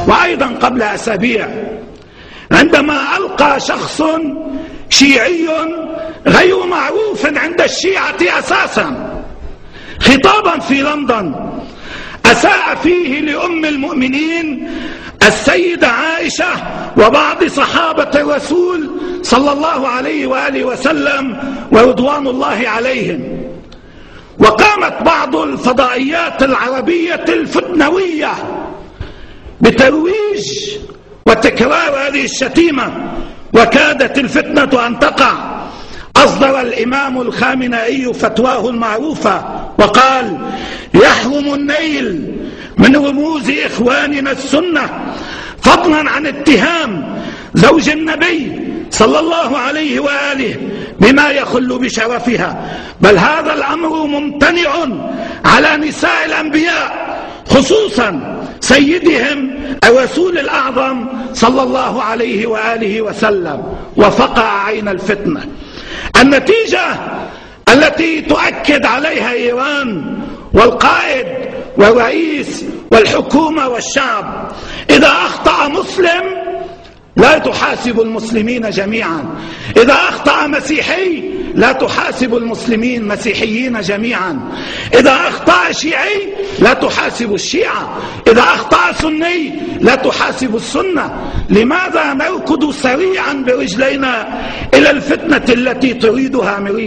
وأيضا قبل أسابيع عندما ألقى شخص شيعي غير معروف عند الشيعة أساسا خطابا في لندن أساء فيه لأم المؤمنين السيدة عائشة وبعض صحابة الرسول صلى الله عليه وآله وسلم ورضوان الله عليهم. وقامت بعض الفضائيات العربية الفتنوية بترويج وتكرار هذه الشتيمة وكادت الفتنة أن تقع. أصدر الإمام الخامنئي فتواه المعروفة وقال: يحرم النيل من رموز إخواننا السنة فضلا عن اتهام زوج النبي صلى الله عليه وآله بما يخل بشرفها، بل هذا الأمر ممتنع على نساء الأنبياء خصوصا سيدهم الرسول الأعظم صلى الله عليه وآله وسلم. وفقع عين الفتنة. النتيجة التي تؤكد عليها إيران والقائد والرئيس والحكومة والشعب: إذا أخطأ مسلم لا تحاسب المسلمين جميعا، إذا أخطأ مسيحي لا تحاسب المسلمين مسيحيين جميعا، إذا أخطأ شيعي لا تحاسب الشيعة، إذا أخطأ سني لا تحاسب السنة. لماذا نركض سريعا برجلينا إلى الفتنة التي تريدها